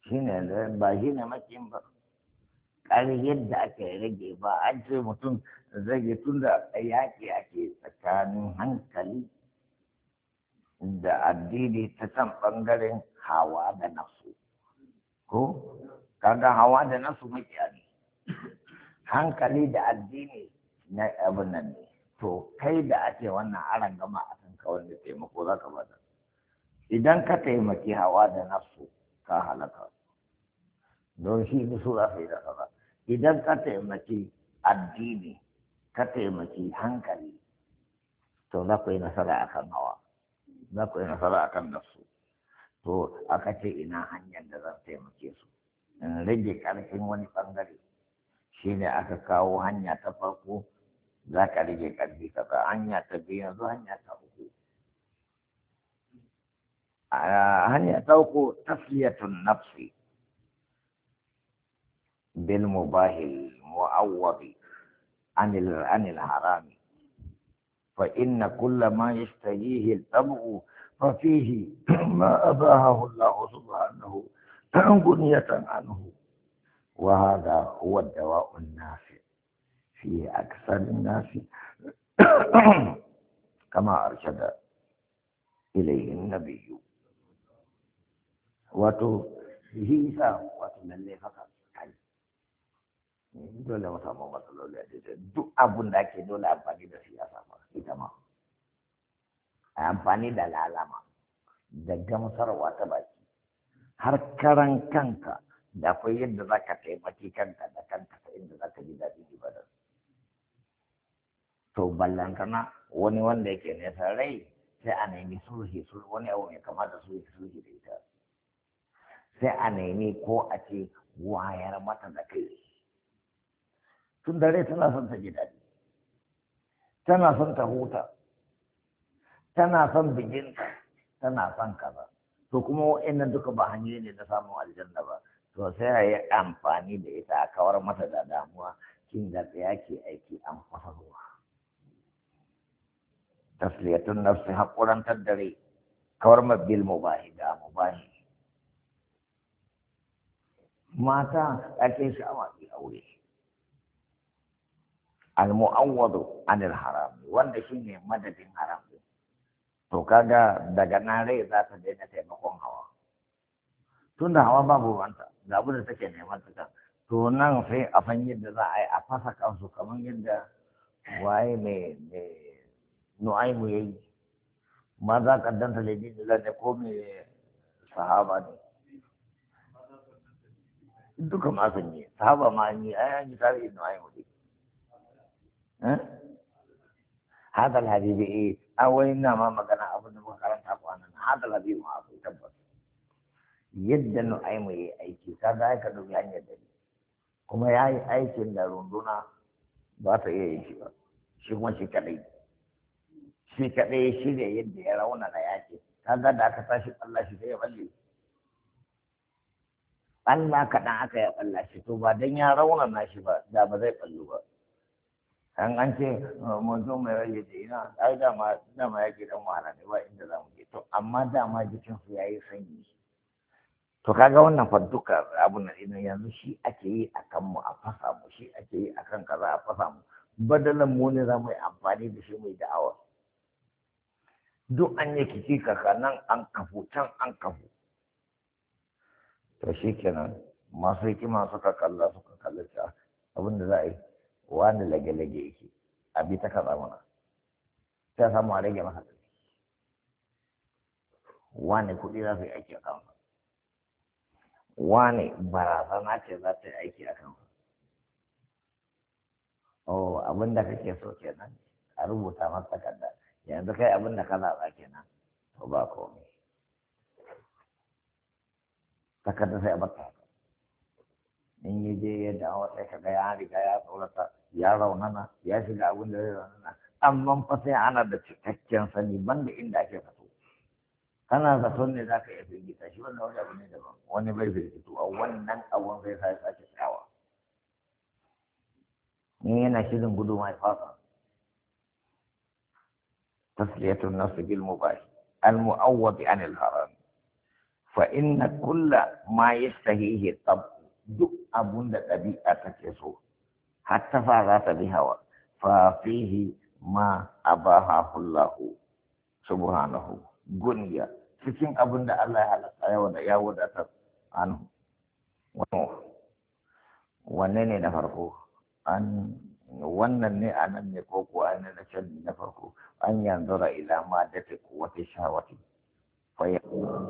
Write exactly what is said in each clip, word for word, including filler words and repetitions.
shi ne ba shi ne makin ba ƙari yadda ake rage ba an ce mutum zage tun da yaƙi ake tsakanin hankali da addini ta kan ɓangaren hawa da nafsu ko kaga hawa da nafsu makiya ne hankali da addini na abin nan ne to kai da ake wannan aran gama a kan kawai da taimako za ka bada idan ka taimaki hawa da nafsu ka halaka don shi ne su za su yi da kaza idan ka taimaki addini ka taimaki hankali to za ku yi nasara a kan hawa za ku yi nasara a kan nafsu to aka ce ina hanyar da zan taimake su in rage ƙarfin wani ɓangare shi ne aka kawo hanya ta farko za ka rage ƙarfi kaza hanya ta biyu yanzu hanya ta uku a hanya ta uku tasliyatun nafsi bil mubahil mu'awwadi anil anil harami fa inna kulla ma yastahihi al-tab'u fa fihi ma abahahu Allah subhanahu ghniyatan anhu wa hadha huwa ad-dawa'u an-nafi' في أكثر الناس كما أرشد إليه النبي واتو هيسا واتو للي فقط dole mu samu matsaloli a daidai duk abun da ake dole amfani da siyasa fa ita ma a amfani da lalama da gamsarwa ta baki har karan kanka da akwai yadda za ka taimaki kanka da kanka ta inda za ka ji daɗin ibadar to ballantana wani wanda yake nesa rai sai a nemi sulhi sulhi wani abu mai kama da sulhi sulhi da ita sai a nemi ko a ce wayar mata da kai tun da rai tana son ta ji daɗi tana son ta huta tana son biginta tana son kaza to kuma wa'annan duka ba hanyoyi ne na samun aljanna ba to sai a yi amfani da ita a kawar mata da damuwa kin da tsaya ke aiki an fasa ruwa tasliyatun nafsi haƙurantar da rai kawar mabil mubahi da mubahi mata ake sha'awa ki aure al-mu'awwadu anil haram wanda shine madadin haram to kaga daga nan rai za ta daina taimakon hawa tunda hawa babu ruwanta ga abu da take neman ta to nan sai a fan yadda za a yi a fasa kansu kamar yadda waye mai nu'aimu ya yi ma za ka danta laifin da ne ko mai sahaba ne duka ma sun yi sahaba ma an yi ai an yi tarihin nu'aimu ne هذا الحديث إيه أو إنما مكان أبو البخاري تقوانا هذا الحديث ما أبو تبص يدن أيمي أي شيء هذا كذا يعني يدري كم يأي أي شيء دارون بات إيه شيء شو ما شيء كذي شيء كذي شيء يد يراونا لا يأتي هذا داك تاشي الله شيء يبلي الله كنا أكيد الله شيء تو بعدين يراونا ناشي با دا بدأ يبلوا an an ce mutum mai rage ce ina ai dama dama ya ke dan wahala ne ba inda za mu je to amma dama jikin su yayi sanyi to kaga wannan fa duka abun nan idan yanzu shi ake yi akan mu a fasa mu shi ake yi akan kaza a fasa mu badalan mu ne za mu yi amfani da shi mai da'awa duk an yi kici kaka nan an kafu can an kafu to shi kenan masu hikima suka kalla suka kalla ta abin da za a yi wani lage-lage yake abi ta kaza mana ta samu a rage masa ƙarfi wani kuɗi za su yi aiki a kansa wani barazana ce za ta yi aiki a kansa oh abin da kake so kenan a rubuta masa takarda yanzu kai abin da ka zaɓa kenan to ba komai takarda sai a bata haka in yi je ya dawo sai ka ga ya riga ya tsorata ya raunana ya shiga abin da zai raunana amma fa sai ana da cikakken sani banda inda ake fito kana zaton ne za ka iya firgita shi wannan wani abu ne daban wani bai firgitu a wannan abun sai sa sake tsawa ni yana shirin gudu mai fasa tasliyatun nafs bil mubah al mu'awwad an al haram fa inna kulla ma yastahihi tab duk abun da ɗabi'a take so hatta fa za ta bi hawa fa fihi ma abaha Allah subhanahu gunya cikin abun da Allah ya halatta ya wada ya wadata anhu wanne ne na farko an wannan ne a nan ne ko kuwa an na can na farko an yanzura ila ma da ta kuwata shawati fa ya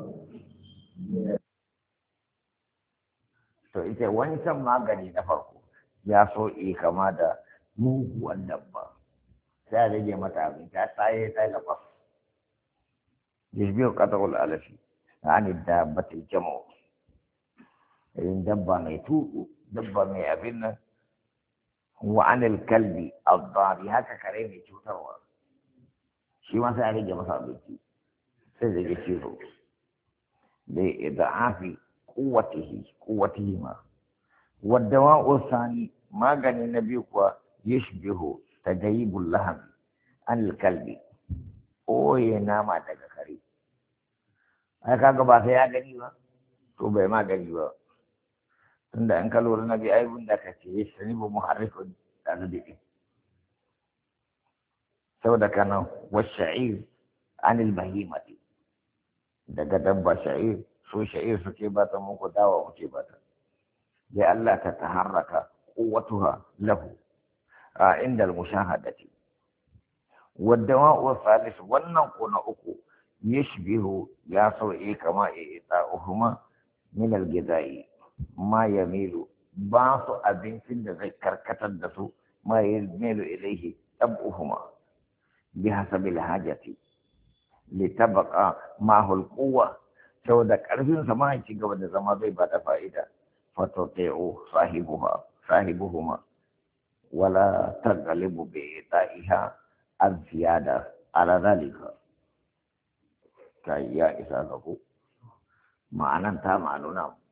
to ita wancan magani na farko ya so yi kama da muguwan dabba sai a rage mata abin ta tsaye ta gaba yashbihu qat'ul alafi ani dabbatil jamu irin dabba mai tudu dabba mai abin nan wa anil kalbi ad-dari haka kare mai cutarwa shi ma sai a rage masa abinci sai rage cizo da ida'afi quwwatihi quwwatihi ma wadawa'u thani magani na biyu kuwa yashbihu tagayibul laham anil kalbi oye nama daga kare ai kaga ba sai ya gani ba to bai magani ba tunda an kallo na bi aibun da kace ya sani ba muharrifun dalili saboda kana washa'ir anil bahimati daga dabba sha'ir so sha'ir suke ba ta muku dawa muke ba ta ya Allah ta taharraka quwwatuha lahu a inda al-mushahadati wadawa'u thalith wannan kuna uku yashbihu ya sau'i kama i'ta'uhuma min al-ghidai ma yamilu ba su abincin da zai karkatar da su ma yamilu ilaihi tab'uhuma bi hasabil hajati litabqa ma'hu al-quwwa saboda karfin sa ma ci gaba da zama zai bada fa'ida fatati'u sahibuha sahibuhuma wala taghlibu bi ta'iha az-ziyada ala dhalika kai ya isa ga ku ma'anan ta ma'anuna